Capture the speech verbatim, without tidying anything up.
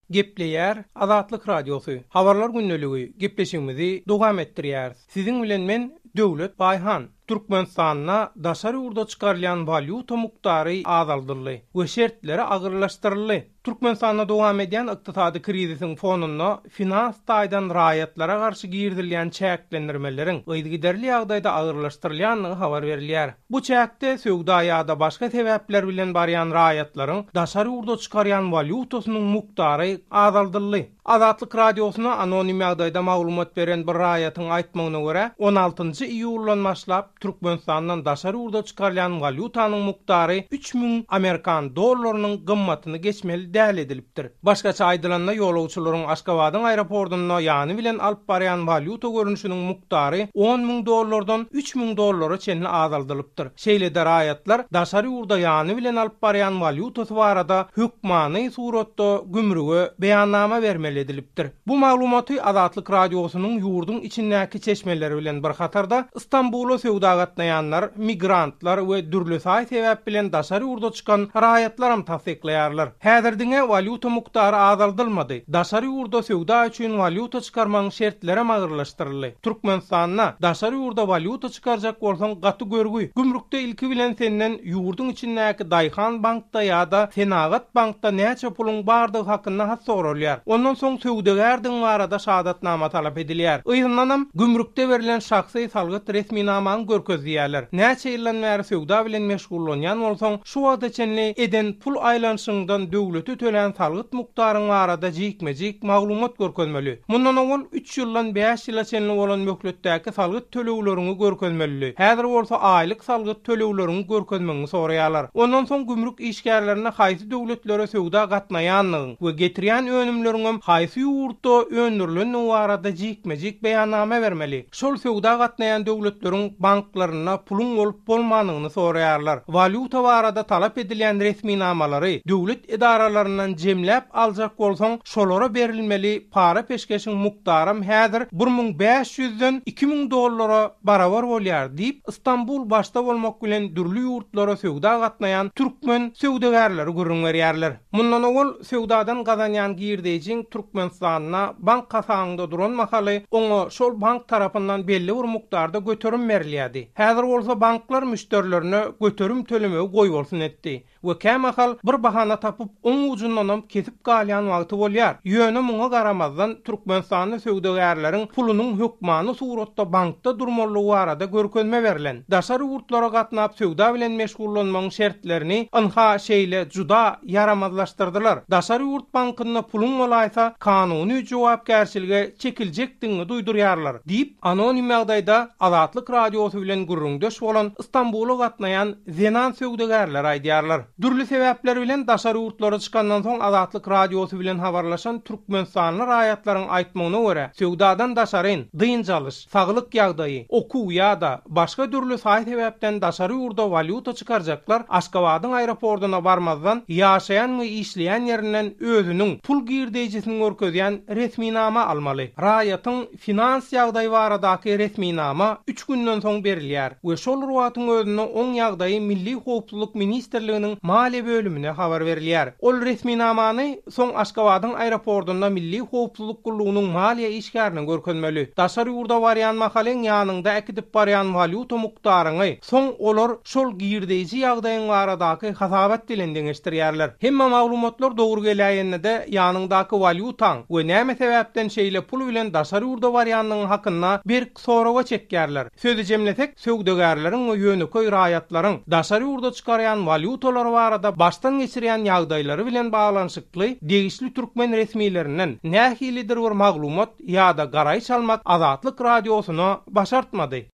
Gepleýär Azatlyk Radiosu. Habarlar günneligi gepleşigimizi dowam etdirýär. Siziň bilen men Döwlet Baýhan. Türkmenistanyna daşary urda çykarılan valyuta muktary azaldyrly we şertleri agyrlaşdyrly. Türkmenistanyna dowam edýän ykdysady krizisiň fonunda finans taýdan raýatlara garşy girdirilen çäklendirmeleriň öýdügiderli ýagdaýda agyrlaşdyrylýanlygy habar berilýär. Bu çäkde söwda ýa-da başga sebäpler bilen barýan raýatlaryň daşary urda çykarýan valyutasynyň muktary azaldyrly. Azatlyk Radiosuna anonim ýagdaýda maglumat beren bir raýatyň aýtmagyna görä on altynjy iýuldan başlap Türkmenistandan daşary urda çykarılan valyutanyň muktary üç ming Amerikan dollarynyň gymmatyny geçmeli däl edilipdir. Başgaça aýdylanda ýolagçylaryň Aşgabatyň aeroportuna ýany bilen alyp barýan valyuta görünüşiniň muktary on ming dollardan üç ming dollara çenli azaldylypdyr. Şeýle-de raýatlar daşary urda ýany bilen alyp barýan valyutasy barada hökmany suratda gümrüge beýannama bermeli edilipdir. Bu maglumaty Azatlyk Radiosynyň ýurdun içindäki çeşmeleri bilen bir hatarda İstanbul'a sewda gatnaýanlar, migrantlar we dürli saý sebäp bilen daşary urda çykan raýatlaram tasdiklaýarlar. Häzirdiňe valyuta muktary azaldylmady. Daşary urda sewda üçin valyuta çykarmagyň şertleri agyrlaşdyryldy. Türkmenistanyna daşary urda valyuta çykarjak bolsaň gaty görgüy. Gümrükde ilki bilen senden ýurdun içindäki Daýhan bankda ýa-da Senagat bankda näçe puluň bardygy hakynda has soralýar. Ondan soň söwdegärdiň barada şahadatnama talap edilýär. Ýygynlanam gümrükde berilen şahsy salgyt resminamany görkezdiýärler. Näçe ýyldan bäri söwda bilen meşgullanýan bolsaň, şu wagta çenli eden pul aýlanşyňdan döwleti tölen salgyt muktaryň barada jikmejik maglumat görkezmeli. Mundan owul üç ýyldan beş ýyla çenli bolan möhletdäki salgyt tölewlerini görkezmeli. Häzir bolsa aýlyk salgyt tölewlerini görkezmeňi soraýarlar. Ondan soň gümrük işgärlerine haýsy döwletlere söwda gatnaýanlygyň we getirýän önümleriňem haýsy ýurtda öndürilen barada jikmejik beýannama bermeli. Şol söwda gatnaýan döwletleriň banklaryna puluň bolup bolmanyny soraýarlar. Valyuta barada talap edilen resminamalary döwlet edaralarynyň jemläp aljak bolsaň, şolara berilmeli para peşkeşiň muktarym häzir bir ming beş ýüzden iki ming dollara barabar bolýar diýip İstanbul başda bolmak bilen dürli ýurtlara söwda gatnaýan türkmen söwdegärleri gurrun berýärler. Mundan owul söwdadan gazanýan girdejiň Türkmenistanyna bank kasaňynda duran mahaly oňa şol bank tarapyndan belli bir mukdarda göterim berilýärdi. Häzir bolsa banklar müşterilerine göterim tölemegi goýbolsun etdi we kämahal bir bahana tapyp oň ujundan kesip galýan wagty bolýar. Ýöne muňa garamazdan Türkmenistanyň söwdegärleriň pulunyň hökmany suratda bankda durmalygy barada görkezme berilen. Daşary urtlara gatnap söwda bilen meşgullanmagyň şertlerini anha şeýle juda yaramazlaşdyrdylar. Daşary urt bankyna puluň bolaýsa kanuny jogapkärçilige çekiljekdiňi duýdurýarlar diýip anonim ýagdaýda Azatlyk Radiosy bilen gurrundaş bolan İstanbul'a gatnaýan zenan söwdegärler aýdýarlar. Dürli sebäpler bilen daşary urtlara çykandan soň Azatlyk Radiosy bilen habarlaşan Türkmenistanly raýatlaryň aýtmagyna görä, söwdadan daşaryn, dynjalyş, saglyk ýagdaýy, okuw ýa-da başga dürli saý sebäpden daşary urda valyuta çykarjaklar Aşgabatyň aeroportuna barmazdan ýaşaýan we işleýän ýerinden özüniň pul girdejisini görkezýän resminama almaly. Raýatyň finans ýagdaýy baradaky resminama üç günden soň berilýär we şol ruwatyň özüne oň ýagdaýy Milli Howpsuzlyk Ministrliginiň maliýe bölümine habar berilýär. Ol resminamany soň Aşgabatyň aeroportunda Milli Howpsuzlyk gullugynyň maliýe işgärini görkezmeli. Daşary urda barýan mahaleň ýanynda ekidip barýan valyuta muktaryny soň olar şol girdeji ýagdaýyň baradaky hasabat bilen deňeşdirýärler. Hemme maglumatlar dogry gelýände ýanyndaky valyutaň we näme sebäpden şeýle pul bilen daşary urda barýanyň hakynda bir soraga çekýärler. Sözi jemlesek, söwdegärleriň we ýöneköy raýatlaryň daşary urda çykarýan valyutalar barada baştan geçirýän ýagdaýlary bilen baglanyşykly degişli türkmen resmiýlerinden nähilidir bir maglumat ýa-da garaýş almak Azatlyk Radiosyna başartmady.